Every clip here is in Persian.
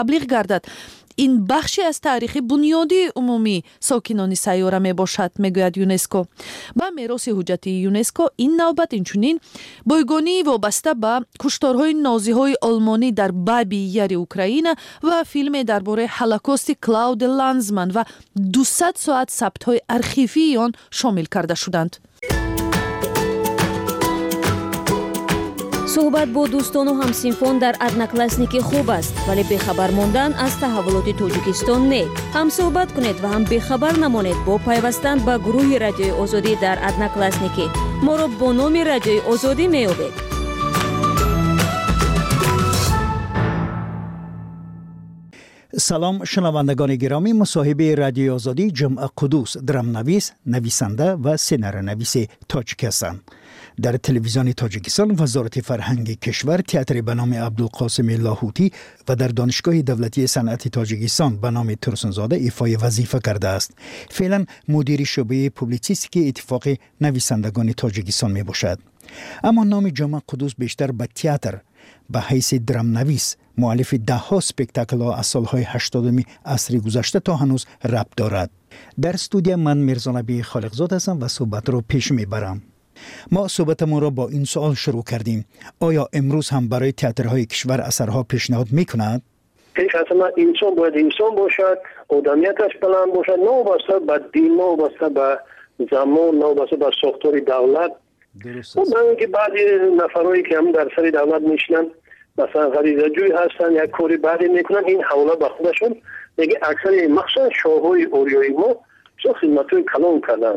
تبلیغ گردد. این بخشی از تاریخ بنیادی عمومی ساکنان سیاره می باشد، میگوید یونسکو. با میراث حجتی یونسکو این نوبت اینچنین بایگانی وابسته به کشتارهای نازیهای آلمانی در بابی یاری اوکراین و فیلم درباره هولوکاست کلاود لانزمن و 200 ساعت ثبت‌های ارشیوی آن شامل کرده شدند. صحبت با دوستان و همسینفان در ادناکلاسنیکی خوب است، ولی بخبر ماندن از تحولات تاجیکستان نه. هم صحبت کنید و هم بخبر نمانید با پیوستن به گروه رادیوی آزادی در ادناکلاسنیکی. ما را با نام رادیوی آزادی میابید. سلام شنوندگان گرامی، مصاحبه رادیوی آزادی جمعه قدوس درامنویس، نویسنده و سناریونویس تاجیک هستم. در تلویزیون تاجیکستان وزارت فرهنگ کشور تئاتر به نام عبدالقاسم لاهوتی و در دانشگاه دولتی صنعت تاجیکستان به نام ترسنزاده ایفای وظیفه کرده است. فعلا مدیر شعبه پوبلیسیستیک اتفاق نویسندگان تاجیکستان می باشد. اما نام جمعه قدوس بیشتر به تئاتر به حیث درامنویس مؤلف ده‌ها اسپکتاکل ها از سالهای 80 عصر گذشته تا هنوز ربط دارد. در استودیو من میرزانبی خالقزاد هستم و صحبت را پیش میبرم. ما صحبتمون را با این سوال شروع کردیم: آیا امروز هم برای تئاترهای کشور اثرها پیشنهاد میکند؟ حتما انسان باید انسان باشد، آدمیتش بلند باشد، نه وابسته به دین، نه وابسته به زمان، نه وابسته به ساختار دولت. درست است. من که بعضی نفرایی که هم در سر دولت میشنن مثلا غریزه جوی هستن، یک کاری بعدی میکنن، این حواله به خودشون میگه اکثر مخصوصا شاههای اوریایی ما چه خدمتوی کلان کردن.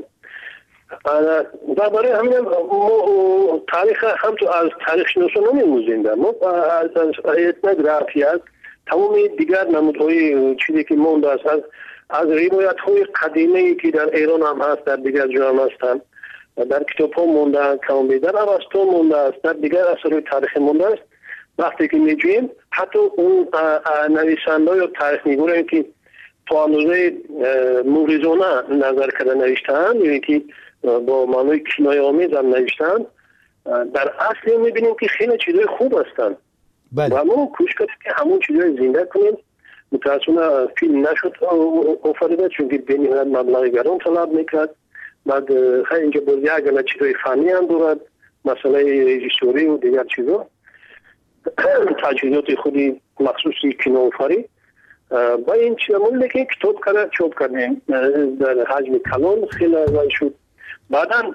و برای همین ما تاریخ هم تو از تاریخ شناسان نمیموزیم. ما از etnografia تمام دیگر نمودهای چیزی که مونده است از روایت های قدیمی که در ایران هم هست، در دیگر جا هم هستند، در کتاب ها مونده است، کامبی در اوستا مونده است، در دیگر اثرهای تاریخی مونده است. وقتی که میجویم حتی اون نویسنده یا تاریخ نگارانی که تا اندازه موریزانه نظر کرده نوشتن، یعنی که با معنای کنایه آمیز هم نوشتن، در اصل میبینیم که خیلی چیزای خوب هستن. بله. و ما کوشش کردیم که همون چیزای زنده کنیم. متاسفانه فیلم نشد آفریده چون که به نهایت مبلغ گران طلب میکرد. بعد خیلی اینجا باز یک چیزای فنی هم دارد، مسئله رژیسوری و دیگر چیزا، تجهیزات خودی مخصوصی کینوآفرینی. با این چیزمون که کتاب کرده چاپ کردیم در حجم کلان خیلی ارائه شد. بعدا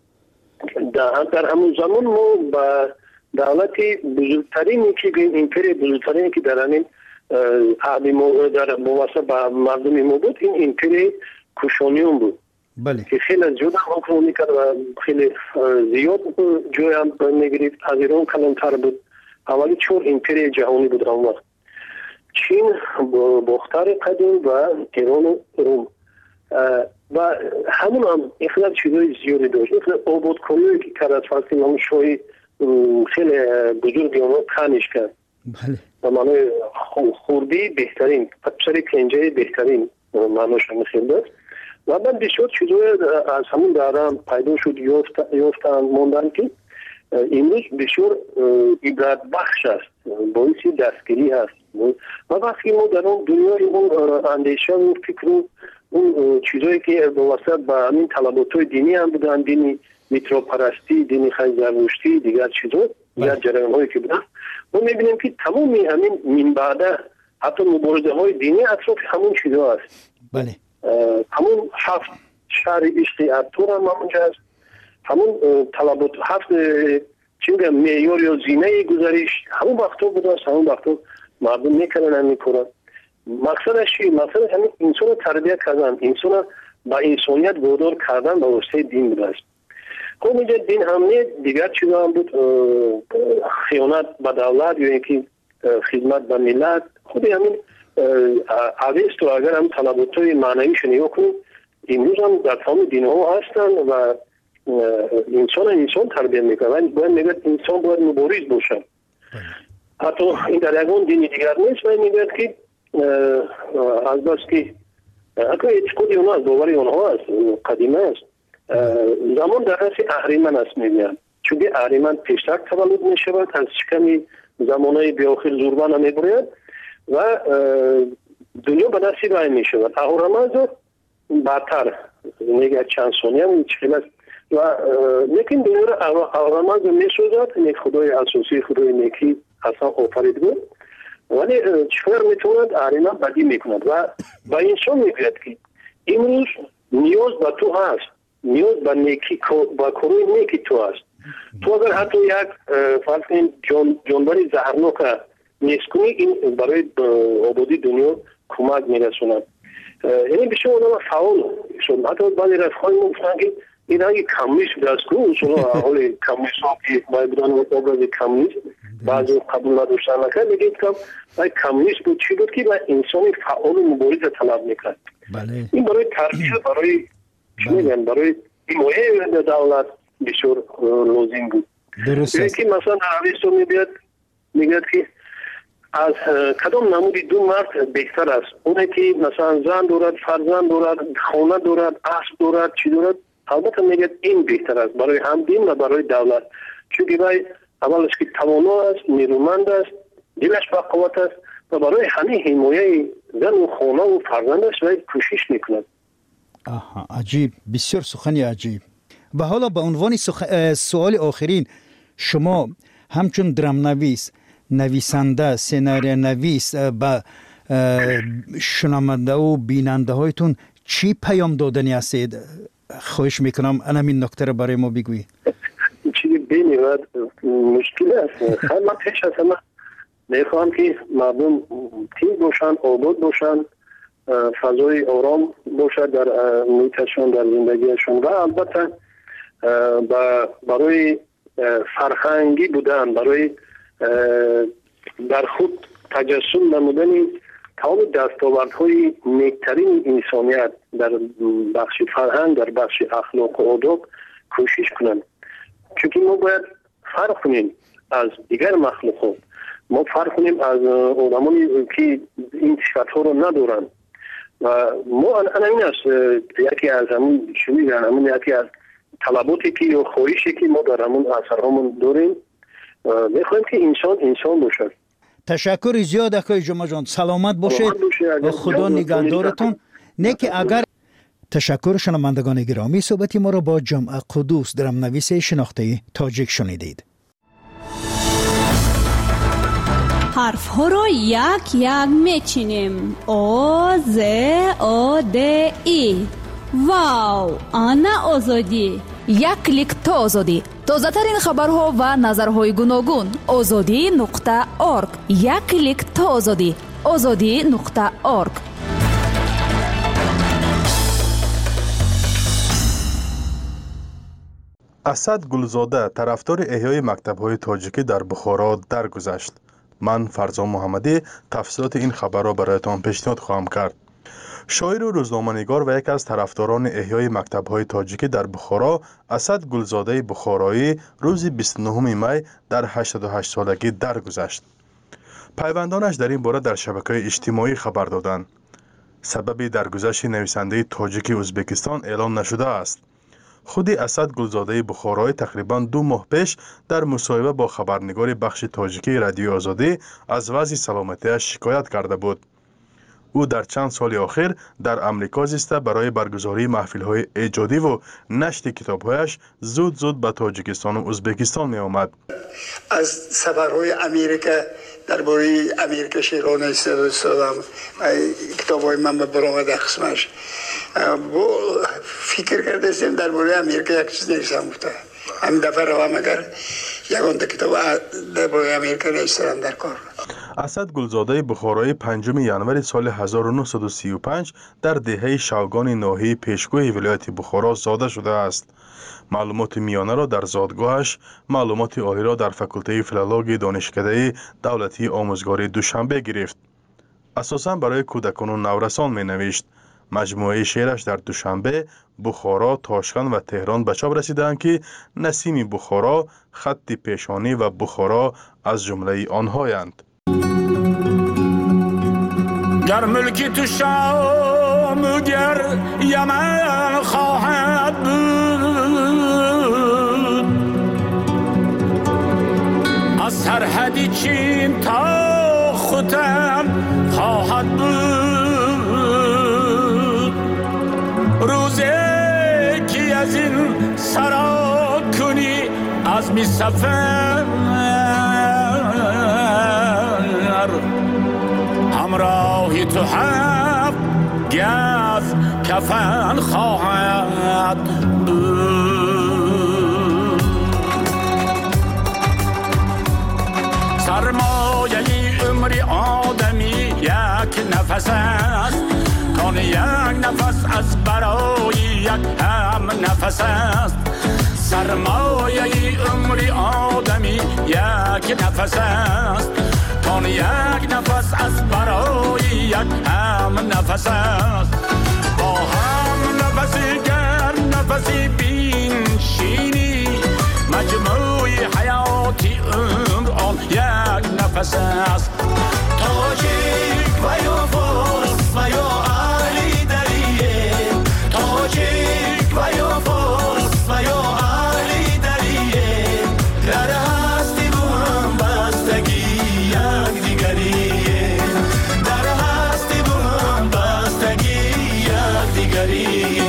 در همون زمان ما با دولتی بزرگترینی که ایمپری بزرگترینی که در همین عهد ما در مواسط با مردم ما بود، این ایمپری کوشانیون بود. بله. که خیلی زیاد حکم میکرد و خیلی زیاد جای هم میگرفت. از ایران کلانتر بود. اولی 4 ایمپری جهانی بود اون وقت: چین، باختر قدیم و ایران و روم. و همون هم اخلاق چیزای زیادی داشت. اخلاق آبادکاریایی که کرد فقط همون شاهی خیلی بزرگی اونها پنش کرد. بله. و معنی خوردی بهترین، پسر کنجه بهترین معناش هم خیلی داشت. و من بسیار چیزای از همون دارم پیدا شد یافتن موندن که امروز بسیار عبرت بخش است، باعث دستگیری هست. و وقتی ما در اون دنیای اون اندیشه و فکر و اون چیزایی که واسه با همین طلبات‌های دینی هم بودن، دینی میتروپرستی، دینی خیلی زرتشتی، دیگر چیزا، دیگر جریان‌هایی که بودن، ما می‌بینیم که تمام همین من بعد حتی مبارزه‌های دینی اطراف همون چیزا است. بله. همون 7 شهر عشق ارطغرل هم همونجا است. همون طلبات 7 چی میگم معیار یا زینه گذریش همون وقتا بوده است. همون وقتا مردم میکنن هم میکنن. مقصدش چی؟ مقصدش همین انسان تربیت کردن، انسان با انسانیت وادار کردن به واسطه دین بوده است. خب اینجا دین هم نه، دیگر چیزا هم بود، خیانت به دولت یا اینکه خدمت به ملت. خود همین اویستو اگر هم طلبات‌های معنویش نگاه کنیم، امروز هم در تمام دین‌ها هستن و انسان تربیت میکنن. باید میگه انسان باید مبارز باشه. حتی این در یکون دینی دیگر نیست و میگه که از بس که اگر اعتقادی اونها از باوری اونها است، قدیمه است، زمان در حسی اهریمن است میگن. چون که اهریمن پیشتر تولد میشود، از شکمی زمانهای بیاخر زوربان هم میبرید و دنیا به دست رای می شود. اهورامزد بدتر میگه چند ثانیه مشکل است و لیکن دنیا را اهورامزد می سازد. یک خدای اساسی، خدای نیکی اصلا آفریدگار، ولی چطور میتوند آرینا بدی میکند و با انسان میگوید که امروز نیاز به تو هست، نیاز به نیکی، با کارهای نیکی تو هست. تو اگر حتی یک فرض کنید جانور زهرناک نیست کنی، این برای آبادی دنیا کمک میرسوند. یعنی بسیار آدم فعال شد. حتی بعضی رفقای ما گفتن که این اگه کمونیست دست کنه، اصلا حال کمونیست ها که باید بودن ابراز کمونیست بعضی قبول نداشتن نکرد، میگه که کمونیست بود چی بود که با انسان فعال مبارزه طلب میکرد. این برای تربیت، برای چی میگن، برای حمایت دولت بسیار لازم بود. درست است. که مثلا عربستان میگه که از کدام نمودی دو مرد بهتر است؟ اونه که مثلا زن دارد، فرزند دارد، خانه دارد، اسب دارد، چی دارد؟ البته میگه این بهتر است برای هم دین و برای دولت، چون که اولش که توانا است، نیرومند است، دلش با قوت است و برای همه حمایت زن و خانه و فرزندش و کوشش میکند. عجیب، بسیار سخنی عجیب. و حالا به عنوان سوال آخرین، شما همچون درامنویس، نویسنده، سناریو نویس به شنونده و بیننده هایتون چی پیام دادنی هستید؟ خواهش میکنم همین نکته رو برای ما بگویید. چیزی بینید مشکل است. من پیش از همه میخواهم که مردم تیز باشن، آباد باشن، فضای آرام باشد در محیطشون، در زندگیشون و البته برای فرهنگی بودن، برای در خود تجسم نمودن تمام دستاوردهای نیکترین انسانیت در بخش فرهنگ، در بخش اخلاق و آداب کوشش کنند. چون ما باید فرق کنیم از دیگر مخلوقات، ما فرق کنیم از آدمانی که این صفت‌ها رو ندارن و ما این است یکی از همون شمیدن، همون یکی از طلباتی که یا خواهشی که ما در همون اثرهامون داریم، میخوایم که انسان باشد. تشکر زیاد آقای جمعه جان، سلامت باشید و خدا نگهدارتون. که اگر تشکر شنوندگان گرامی، صحبتی ما را با جمعه قدوس، درامنویس شناخته تاجیک شنیدید. حرف ها را یک یک میچینیم. او ز او د ای. واو، آنا آزادی. یک کلیک تا آزادی. تازه ترین خبرها و نظرهای گوناگون. azadi.org. یک کلیک تا آزادی. azadi.org. اسد گلزاده طرفدار احیای مکتب‌های تاجیکی در بخارا درگذشت. من فرزان محمدی تفصیلات این خبر را برایتان پیشنهاد خواهم کرد. شاعر و روزنامه‌نگار و یکی از طرفداران احیای مکتب‌های تاجیکی در بخارا، اسد گلزاده بخارایی، روز 29 می در 88 سالگی درگذشت. پیوندانش در این باره در شبکه‌های اجتماعی خبر دادند. سبب درگذشت نویسنده تاجیک ازبکستان اعلام نشده است. خود اسد گلزاده بخارایی تقریباً 2 ماه پیش در مصاحبه با خبرنگار بخش تاجیکی رادیو آزادی از وضع سلامتیش شکایت کرده بود. او در چند سال اخیر در امریکا زیسته برای برگزاری محفل‌های ایجادی و نشر کتاب‌هایش زود به تاجیکستان و ازبکستان می آمد. از سفرهای امریکا درباره امریکا شیرانه استفاده کتاب‌های من به برآمده قسمش فکر کرده استم درباره امریکا یک چیز نوشتم گفته همین دفعه روام اگر یگان کتاب درباره امریکا نوشتم در کار. اسد گلزاده بخارایی 5 ژانویه سال 1935 در دهه شوگان ناحیه پیشگوی ولایت بخارا زاده شده است. معلومات میانه را در زادگاهش، معلومات عالی را در فاکولته فیلولوژی دانشکده دولتی آموزگاری دوشنبه گرفت. اساساً برای کودکان و نورسان می نوشت. مجموعه شعرش در دوشنبه، بخارا، تاشکند و تهران به چاپ رسیدند که نسیم بخارا، خط پیشانی و بخارا از جمله آنهایند. گر ملکی تو شام گر یمن خواهد بود، از سرحدی چین تا ختم بود. روزی که از این سرا کنی از می سفر همراهی تو هم گز کفن خواهد بود. سرمایه عمر آدمی یک نفس است، کان یک نفس از برای یک هم نفس است. سرمایه عمر آدمی یک نفس است، کان یک نفس از برای یک هم نفس است. با هم نفسی گر نفسی بینشینی، مجموع حیاتی عمر آن یک نفس است. تاجیک و یا فارس و یا اهلی دریه، تاجیک و یا فارس و یا اهلی دریه، در هستی با هم بستگی یک دیگریه، در هستی با هم بستگی یک دیگریه.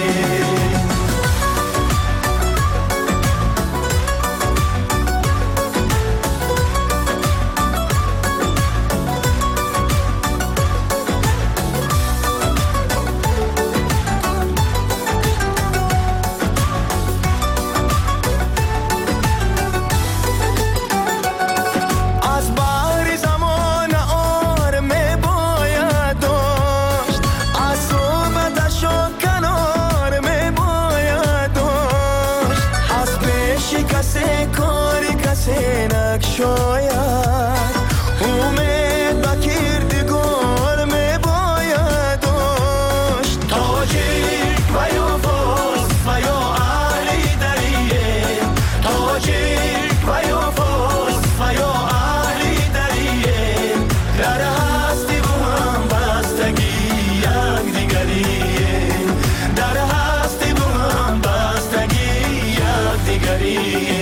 شاید امید با کردگار می باید داشت. تاجیک و یا فارس و یا اهلی دریه، تاجیک و یا فارس و یا اهلی دریه، در هستی با هم بستگی یک دیگریه، در هستی با هم بستگی یک دیگریه.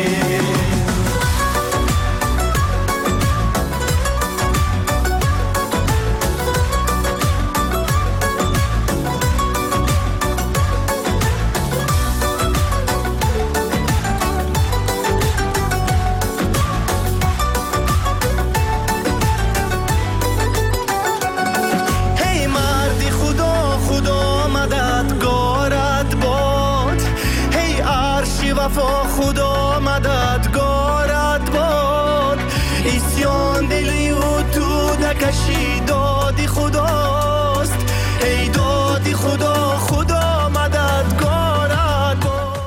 خدا مددگارت باد، اسیان دلی و تو نکشی دادی خداست، ای دادی خدا خدا مددگارت باد.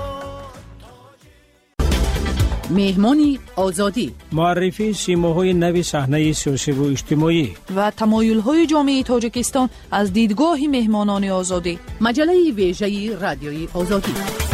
مهمانی آزادی، معرفی سیماهای نوی صحنه سیاسی و اجتماعی و تمایل‌های جامعه تاجیکستان از دیدگاه مهمانان آزادی. مجله ویژه رادیوی آزادی.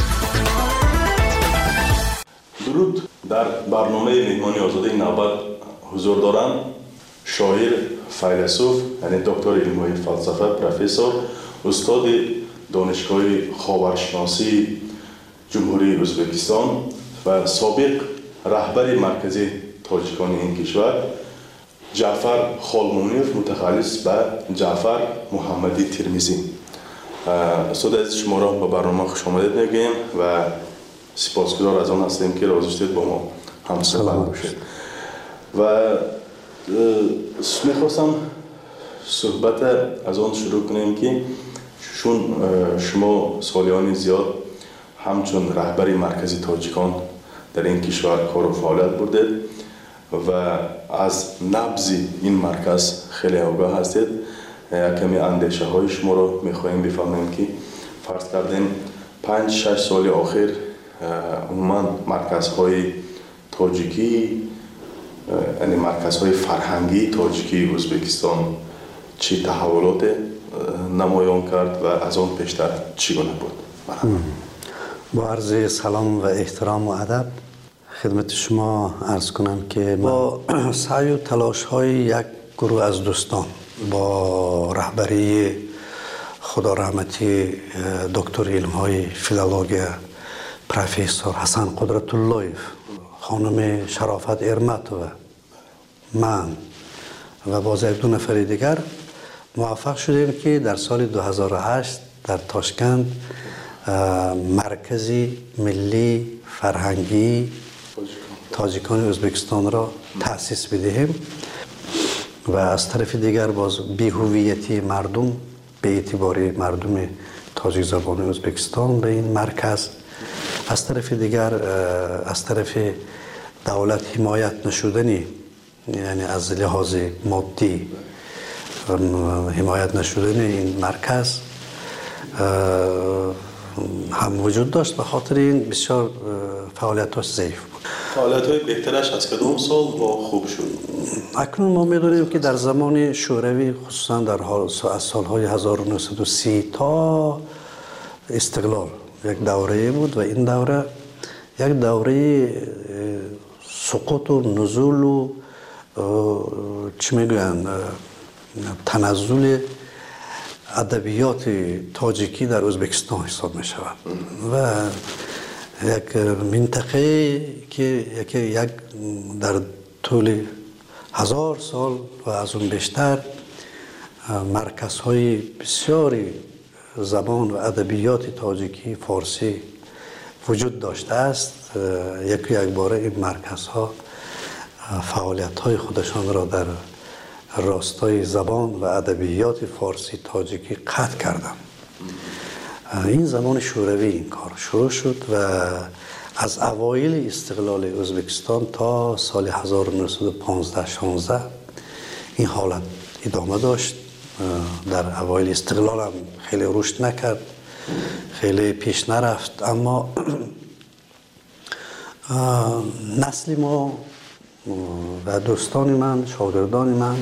درود. در برنامه مهمانی آزادی نوبت حضور دارم شاعر، فیلسوف، یعنی دکتر علم‌های فلسفه، پروفسور، استاد دانشگاه خاورشناسی جمهوری ازبکستان و سابق رهبر مرکزی تاجیکان این کشور، جعفر خالمونیف، متخصص به جعفر محمدی ترمیزی. استاد از شما را به برنامه خوش آمدید میگیم و سپاسگزار از آن هستیم که راضی شدید با ما همصحبت باشید. و میخواستم صحبت از آن شروع کنیم که چون شما سالیان زیاد همچون رهبری مرکزی تاجیکان در این کشور کار و فعالیت بردید و از نبض این مرکز خیلی آگاه هستید. کمی اندیشه های شما رو میخواهیم بفهمیم که فرض کردیم 5-6 سال آخر عموما مرکزهای تاجیکی، یعنی مرکزهای فرهنگی تاجیکی ازبکستان چی تحولات نمایان کرد و از آن پیشتر چگونه بود؟ با عرض سلام و احترام و ادب خدمت شما عرض کنم که با سعی و تلاش های یک گروه از دوستان با رهبری خدا رحمتی دکتر علم های فیلولوژی پروفسور حسن قدرت اللهیف، خانم شرافت ارمت و من و باز 2 نفر دیگر موفق شدیم که در سال 2008 در تاشکند مرکزی ملی فرهنگی تاجیکان ازبکستان را تأسیس بدهیم و از طرف دیگر باز بی‌هویتی مردم به اعتبار مردم تاجیک زبان ازبکستان به این مرکز، از طرف دیگر از طرف دولت حمایت نشدنی، یعنی از لحاظ مادی حمایت نشدن این مرکز هم وجود داشت. به خاطر این بسیار فعالیتاش ضعیف بود. فعالیت‌های بهترش از کدام سال با خوب شد؟ اکنون ما می‌دونیم که در زمان شوروی خصوصا در از سال‌های 1930 تا استقلال یک دوره بود و این دوره یک دوره سقوط و نزول و چی میگویند تنزل ادبیات تاجیکی در ازبکستان حساب می شود و یک منطقه که یک در طول 1000 سال و از اون بیشتر مرکزهای بسیاری زبان و ادبیات تاجیکی فارسی وجود داشته است. یک باره این مرکزها فعالیت‌های خودشان را در راستای زبان و ادبیات فارسی تاجیکی قطع کردند. این زمان شوروی این کار شروع شد و از اوایل استقلال ازبکستان تا سال 1915-16 این حالت ادامه داشت. در اوایل استقلال هم خیلی رشد نکرد، خیلی پیش نرفت، اما نسل ما و دوستان من، شاگردان من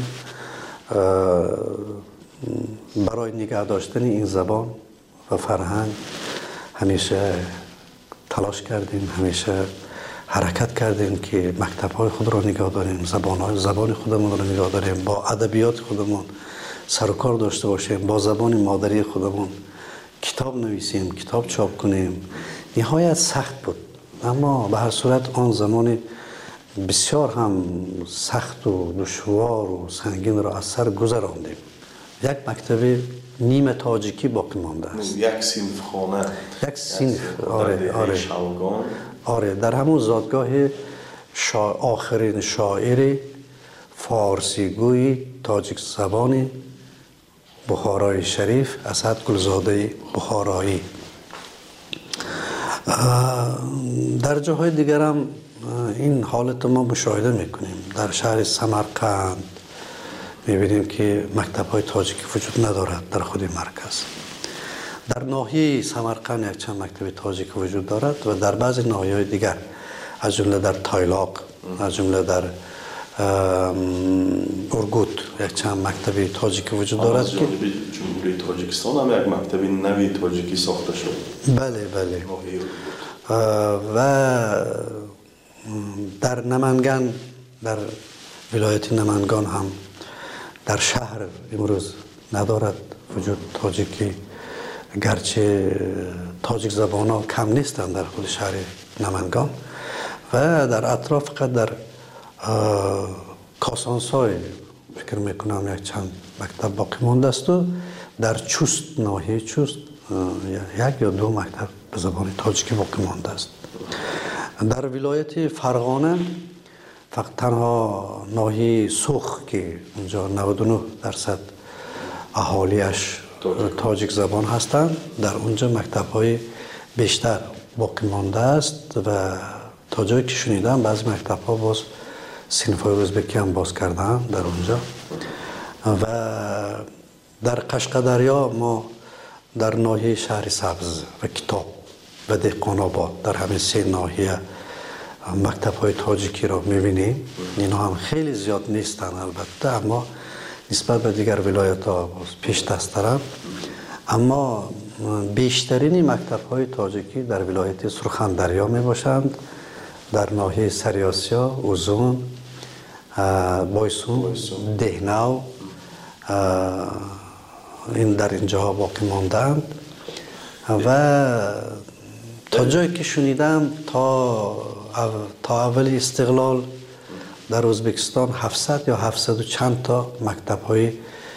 برای نگه داشتن این زبان و فرهنگ همیشه تلاش کردیم، همیشه حرکت کردیم که مکتب‌های خود را نگه داریم، زبان خودمون را نگه داریم، با ادبیات خودمون سر و کار داشته باشیم، با زبان مادری خودمون کتاب نویسیم، کتاب چاپ کنیم. نهایت سخت بود، اما به هر صورت آن زمان بسیار هم سخت و دشوار و سنگین را از سر گذراندیم. یک مکتب نیمه تاجیکی باقی مانده است. یک صنف خانه، یک صنف، آره در همون زادگاه آخرین شاعر فارسی گوی تاجیک زبان بخارای شریف اسد گلزاده بخارایی. در جاهای دیگر هم این حالت ما مشاهده میکنیم. در شهر سمرقند میبینیم که مکتب‌های تاجیکی وجود ندارد در خود مرکز. در ناحیه سمرقند یک چند مکتب تاجیکی وجود دارد و در بعضی ناحیه‌های دیگر از جمله در تایلاق، از جمله در ارگوت یک چند مکتب تاجیکی وجود دارد که جمهوری تاجیکستان هم یک مکتب نوی تاجیکی ساخته شد. بله و در نمنگان، در ولایت نمنگان هم در شهر امروز ندارد وجود تاجیکی، گرچه تاجیک زبان ها کم نیستند در خود شهر نمنگان و در اطراف فقط در کاسانسای فکر میکنم یک چند مکتب باقی مانده است و در چوست، ناحیه چوست یک یا دو مکتب به زبان تاجیکی باقی مانده است. در ولایت فرغانه فقط تنها ناحیه سوخ که اونجا 99% اهالیش تاجیک زبان هستند، در اونجا مکتب‌های بیشتر باقی مانده است و تا جایی که شنیدم بعضی مکتب‌ها باز صنف‌های ازبکی هم باز کردن در اونجا. و در قشقدریا ما در ناحیه شهر سبز و کتاب و دهقان‌آباد در همین سه ناحیه مکتب‌های تاجیکی را می‌بینیم. اینا هم خیلی زیاد نیستن البته، اما نسبت به دیگر ولایت‌ها پیش دست‌ترند. اما بیشترین مکتب‌های تاجیکی در ولایت سرخندریا میباشند، در ناحیه سریاسیا، اوزون، بایسون، دهنو، این در اینجاها باقی ماندند. و تا جایی که شنیدم تا اول استقلال در ازبکستان 700 یا 700 و چند تا مکتب‌های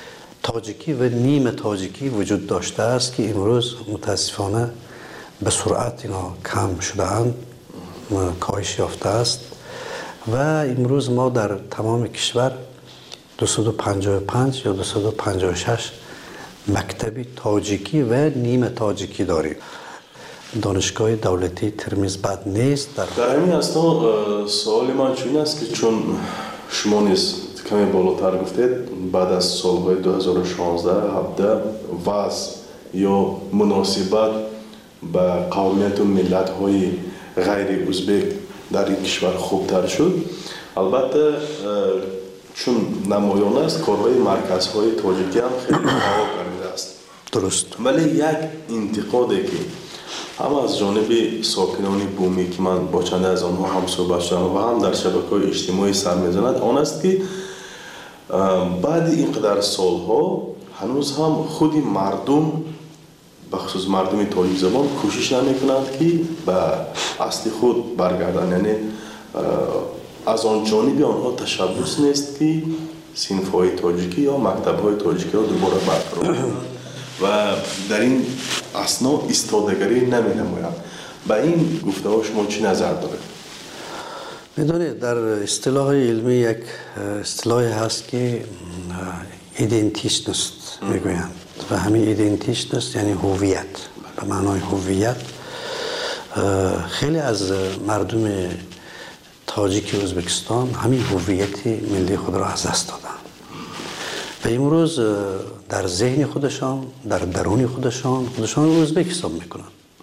تاجیکی و نیم تاجیکی وجود داشته است که امروز متاسفانه به سرعت اینا کم شده اند، کاهش یافته است و امروز ما در تمام کشور 255 یا 256 مکتب تاجیکی و نیم تاجیکی داریم. دانشگاه دولتی ترمیز بد نیست. در همین اثنا سوال من چون است که چون شما نیز کمی بالاتر گفتید بعد از سالهای 2016 17 وضع یا مناسبت به قومیت و ملت های غیر ازبک در این کشور خوبتر شد. البته چون نمایان است کارهای مرکزهای تاجیکی هم خیلی فعال کرده است. درست. ولی یک انتقادی که هم از جانب ساکنان بومی که من با چند از آنها هم صحبت شدم و هم در شبکه‌های اجتماعی سر می‌زند آن است که بعد اینقدر سالها هنوز هم خود مردم بخصوص مردم تاجیک زبان کوشش نمی‌کنند که به اصل خود برگردند. یعنی از آن جانب آنها تشبس نیست که صنف‌های تاجیکی یا مکتب‌های تاجیکی را دوباره برقرار کنند و در این اثنا ایستادگی نمی‌نمایند. به این گفته‌ها شما چی نظر دارید؟ می‌دونید در اصطلاح علمی یک اصطلاحی هست که ایدنتیشنست میگویند و همین ایدنتیشنست یعنی هویت. به معنای هویت خیلی از مردم تاجیک ازبکستان همین هویت ملی خود را از دست دادن و امروز در ذهن خودشان در درون خودشان ازبک حساب میکنن.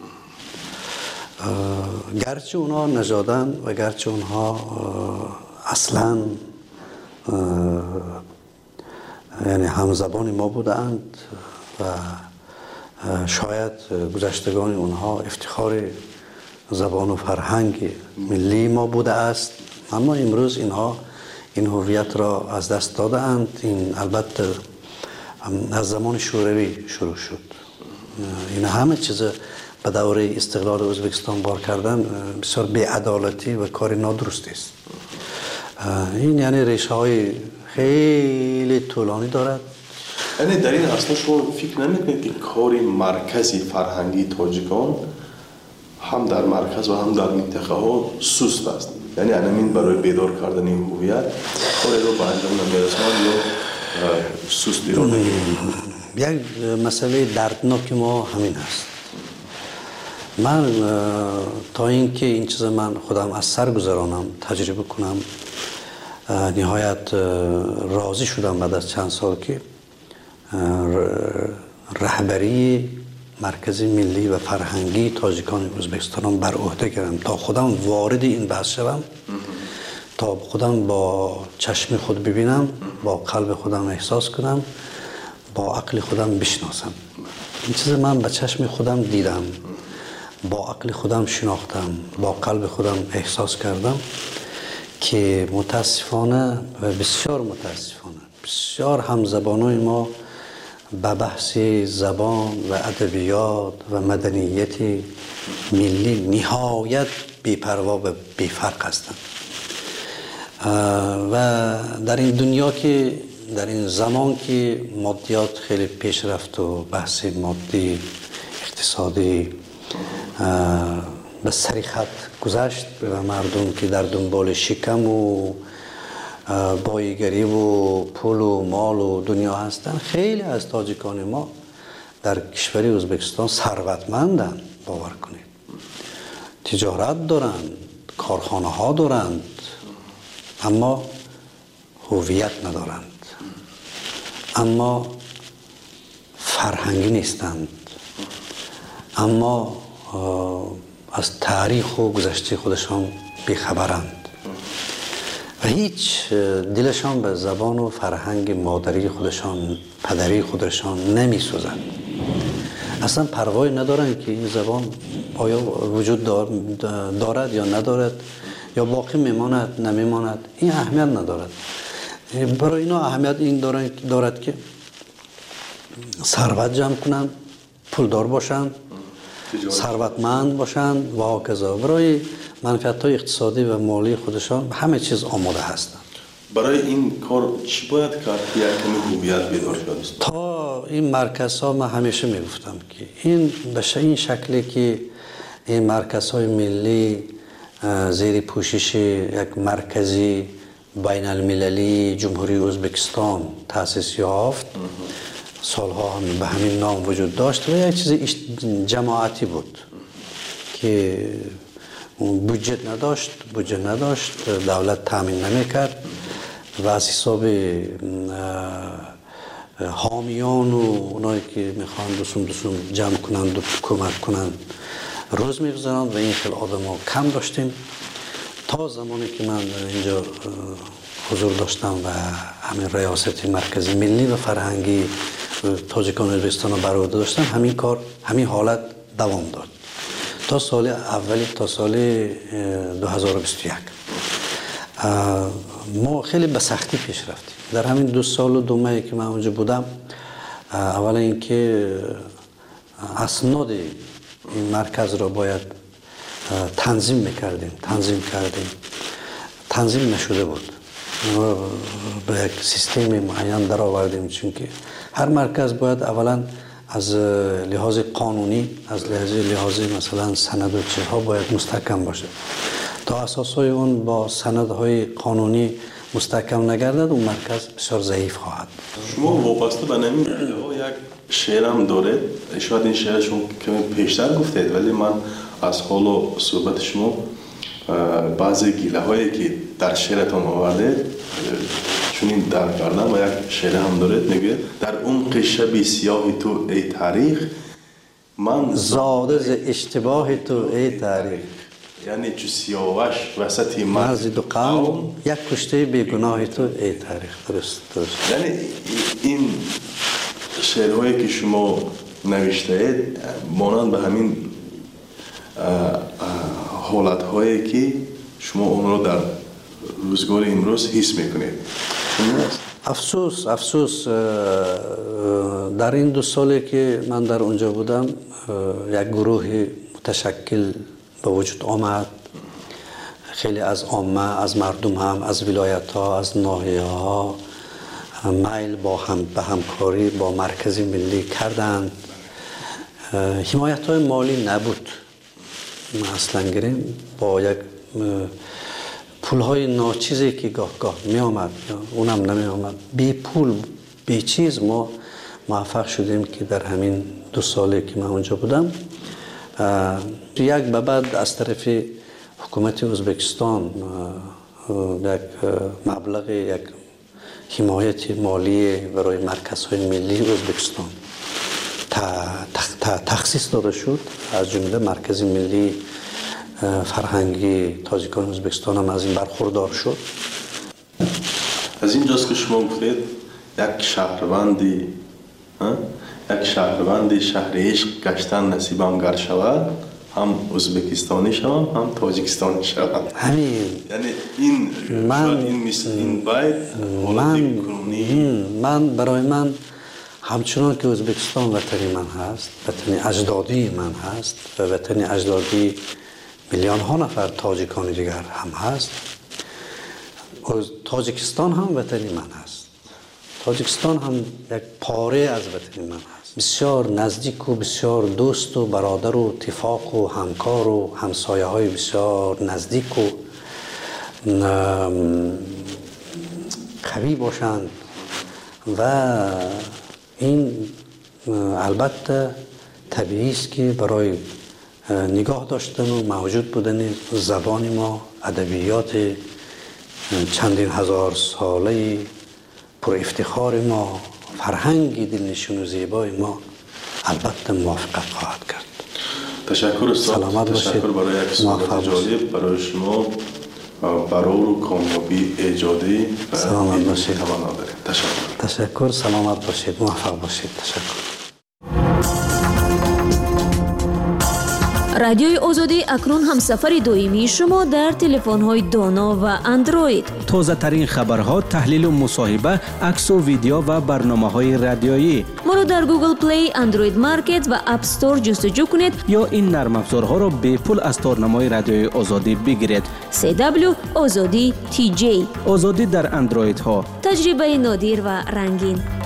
گرچه اونها نژادن و گرچه اونها اصلا یعنی همزبان ما بودند و شاید گذشتگان اونها افتخار زبان و فرهنگ ملی ما بوده است، اما امروز اینها این هویت را از دست داده اند. این البته از زمان شوروی شروع شد. این همه چیز به دوره استقلال ازبکستان بار کردن بسیار بی‌عدالتی و کار نادرستی است. این یعنی ریشه های خیلی طولانی دارد. یعنی در این اصلا شما فکر نمی‌کنید که کار مرکزی فرهنگی تاجیکان هم در مرکز و هم در منطقه ها سست است؟ یعنی همین برای بیدار کردن این هویت کاری رو به انجام نمی‌رساند یا سستی رو یک مسئله دردناک ما همین است. من تا اینکه این چیز من خودم از سر گذرانم تجربه کنم نهایت راضی شدم بعد از چند سال که رهبری مرکز ملی و فرهنگی تاجیکان ازبکستان بر عهده گرفتم تا خودم وارد این بحث شوم، تا خودم با چشم خود ببینم، با قلب خودم احساس کنم، با عقل خودم بشناسم. این چیز من با چشم خودم دیدم، با عقل خودم شناختم، با قلب خودم احساس کردم که متاسفانه و بسیار متاسفانه بسیار همزبانای ما به بحث زبان و ادبیات و مدنیت ملی نهایت بی‌پروا و بی‌فرق هستند و در این دنیا که در این زمان که مادیات خیلی پیش رفت و بحث مادی اقتصادی به سری خط گذشت و مردم که در دنبال شکم و بایگری و پول و مال و دنیا هستن، خیلی از تاجیکان ما در کشور ازبکستان ثروتمندند. باور کنید تجارت دارند، کارخانه ها دارند، اما هویت ندارند، اما فرهنگی نیستند، اما از تاریخ و گذشته خودشان بیخبرند و هیچ دلشان به زبان و فرهنگ مادری خودشان پدری خودشان نمی‌سوزد. اصلا پروایی ندارند که این زبان آیا وجود دارد یا ندارد، یا باقی میماند نمیماند، این اهمیت ندارد. برای اینا اهمیت این دارد که ثروت جمع کنند، پولدار باشند، ثروتمند باشند و هکذا. برای منفعت‌های اقتصادی و مالی خودشان همه چیز آماده هستند. برای این کار چی باید کرد که یکمی هویت بیدار شد؟ تا این مرکزها من همیشه میگفتم که این به این شکلی که این مرکزهای ملی زیر پوشش یک مرکزی بین المللی جمهوری ازبکستان تأسیس یافت، سالها هم به همین نام وجود داشت و یک چیز جماعتی بود که بودجه نداشت، دولت تامین نمیکرد و از حساب حامیان و اونایی که میخوان دوسم جمع کنند و کمک کنند روز میگذارند و این خیلی آدم ها کم داشتیم تا زمانی که من اینجا حضور داشتم و همین ریاست مرکزی ملی و فرهنگی تاجیکان ازبکستان رو بر عهده داشتم. همین حالت دوام داد تا سال اولی، تا سال 2021. ما خیلی به سختی پیش رفتیم. در همین 2 سال و 2 ماهی که من اونجا بودم، اولا اینکه اسناد این مرکز را باید تنظیم کردیم. تنظیم نشده بود. ما به یک سیستم معین در آوردیم، چون که هر مرکز باید اولا از لحاظ قانونی، از لحاظ مثلا سند و چیزها باید مستحکم باشه. تا اساسای اون با سندهای قانونی مستحکم نگردد، اون مرکز بسیار ضعیف خواهد. شما وابسته به نمی یک شعر هم داره، شاید این شعر شما کمی پیشتر گفتید، ولی من از حال و صحبت شما بعضی گیله هایی که در شعرتان آورده چون این درک کردم و یک شعر هم داره، میگه در عمق شب سیاه تو ای تاریخ من زاده ز اشتباه تو ای تاریخ. یعنی چو سیاوش وسط مرز دو قوم یک کشته بیگناه تو ای تاریخ. درست. یعنی این شعرهایی که شما نوشته اید مانند به همین حالتهایی که شما اون رو در روزگار امروز حس میکنید. افسوس در این 2 سالی که من در اونجا بودم یک گروه متشکل به وجود آمد. خیلی از عامه، از مردم هم، از ولایت ها، از ناحیه ها میل به همکاری با مرکز ملی کردند. حمایت های مالی نبود. اصلا گریم با یک پول های ناچیزی که گاه می آمد، اونم نمی آمد، بی پول بی چیز ما موفق شدیم که در همین 2 سالی که من اونجا بودم یک به بعد از طرف حکومت ازبکستان یک مبلغ، یک حمایت مالی برای مرکزهای ملی ازبکستان تخصیص داده شد. از جمله مرکز ملی فرهنگی تاجیکان ازبکستان هم از این برخوردار شد. از اینجاست که شما گفتید یک شهروندی شهر عشق گشتن نصیبم گر شود، هم ازبکستانی شوم هم تاجیکستانی شوم. همین یعنی این باید من برای من همچنان که ازبکستان وطنی من هست، وطنی اجدادی من هست و وطنی اجدادی میلیون ها نفر تاجیکان دیگر هم هست، تاجیکستان هم وطنی من هست. تاجیکستان هم یک پاره از وطنی من هست. بسیار نزدیک و بسیار دوست و برادر و اتفاق و همکار و همسایه های بسیار نزدیک و قوی باشند و این البته طبیعی است که برای نگاه داشتن و موجود بودن زبان ما، ادبیات چندین هزار ساله پر افتخار ما، فرهنگ دلنشین و زیبای ما البته موافقت خواهد کرد. تشکر استاد. سلامت باشید. تشکر برای یک صحبت جالب برای شما، برای کامیابی ایجادی و سلامت باشید. تشکر. سلامت باشید. موفق باشید. تشکر. رادیوی آزادی اکنون هم سفر دویمی شما در تلفن‌های دانا و اندروید. تازه ترین خبرها، تحلیل و مصاحبه، عکس و ویدیو و برنامه‌های رادیویی. رو در گوگل پلی، اندروید مارکت و اپ استور جستجو کنید یا این نرم افزارها رو به پول از تورنمای رادیوی آزادی بگیرید. CW آزادی TJ، آزادی در اندروید ها، تجربه نادر و رنگین.